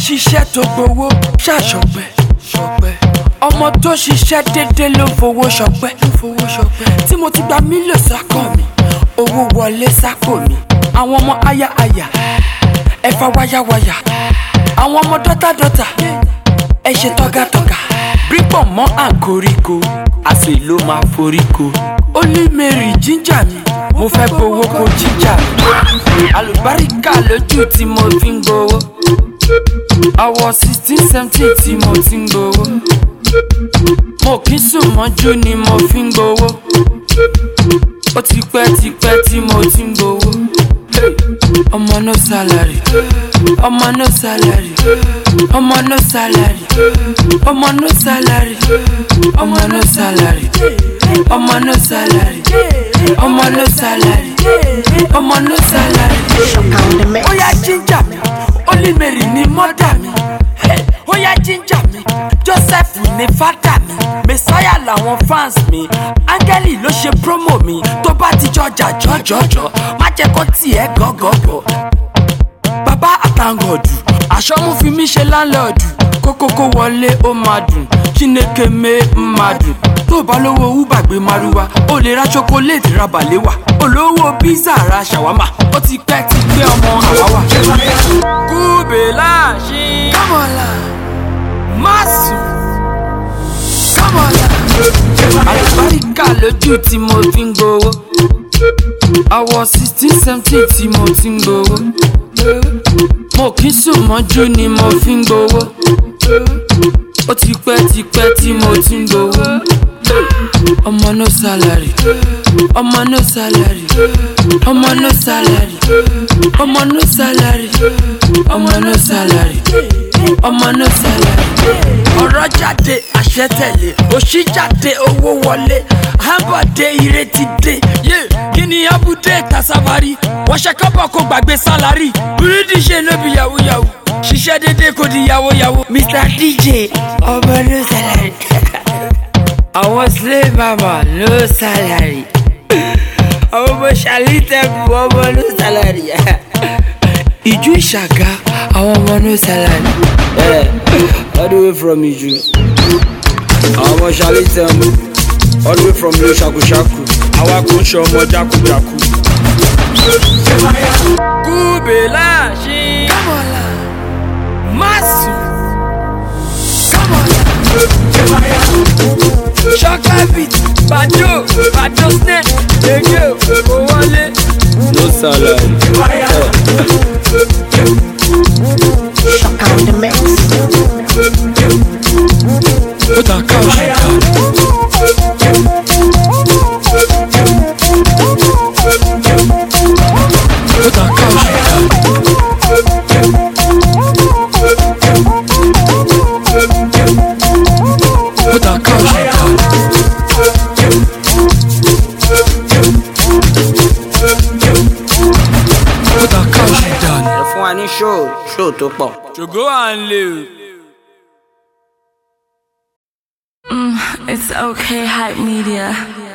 ṣiṣẹ́ tó gbowó ṣàṣọpẹ́ ọmọ tó ṣiṣẹ́ déédéé ló fowó ṣọpẹ́ tí mo ti gba mílíọ̀nù sákọ̀ mi owó wọlé sápò mi àwọn ọmọ aya ẹ̀fà wáyàwáyà àwọn ọmọ dọ́tà ẹ ṣe tọ́gàtọ́gà bípọ̀ mọ́ àǹkoríko àṣẹ ló máa foríko ó ní Mary jíjà mi mo fẹ́ gbowó kó jíjà mi àlùbáríkà lójú tí mo fi ń gbowó àwọ̀ 16-17 tí mo ti ń gbowó mo kì í sùn mọ́jú ni mo fi ń gbowó ó ti pẹ́ tí mo ti ń gbowó ọmọ no salary ọmọ no salary ọmọ no salary ọmọ no salary ọmọ no salary ọmọ no salary ọmọ no salary ọmọ no salary ó yá jíjà mi Holy Mary ni mọ́dà mi ó yá jíjà mi Joseph ni fádà mi Messiah làwọn fans mi áńgẹ́lì ló ṣe promo mi tó bá ti jọjà jọjọjọ má jẹ́ kó tiẹ̀ gọ́gọ́gọ́ bàbá àtàngọ̀dù àṣọmú fi mí ṣe láńlọ́ọ̀dù kókókó wọlé ó máa dùn Chineke mé máa dùn tó bá lówó Uber gbé Márúwá ó lè ra chocolate ra bàléwà olówó pizza ra ṣàwámà ó ti pẹ́ ti gbé ọmọ àwáwà. Kúbélà ṣí kámọ́lá máàsù kámọ́lá àlùbáríkà lójú tí mo fi ń gbowó àwọ̀ 16-17 tí mo ti ń gbowó mo kì í sùn mọ́jú ni mo fi ń gbowó ó ti pẹ́ tí mo ti ń gbowó ọmọ no salary ọmọ no salary ọmọ no salary ọmọ no salary ọmọ no salary ọmọ no salary ọ̀rọ̀ jáde àṣẹ tẹ̀lé òṣì jáde owó wọlé àbọ̀dé ìrètí dé kí ni abúdé tasabari wọ́n ṣe kọ́bọ̀ kó gbàgbé sálárì búrúdì ṣe ló bí yahoo ṣiṣẹ́ dédé kò di yahoo Mr. DJ ọmọ no salary àwọn slave mama no salary àwọn ọmọ ṣàlítẹ̀kù ọmọ no salary ìjú ìṣàgá àwọn ọmọ no salary all the way from ìjú àwọn ọmọ ṣàlítẹ̀kù all the way from lo ṣàkúṣàkú àwa kò ń ṣe ọmọ jákújákú. Kúbélà ṣí kámọ́lá máàsù kámọ́lá Shokabit, Bajo snare, Ege, Owole, no salary. Shock on the mix. Put a couch down. Put a couch down. Put a couch down. Put a couch down. Fún wa ní show tó pọ̀. Jogo and live. It's okay, Hype Media.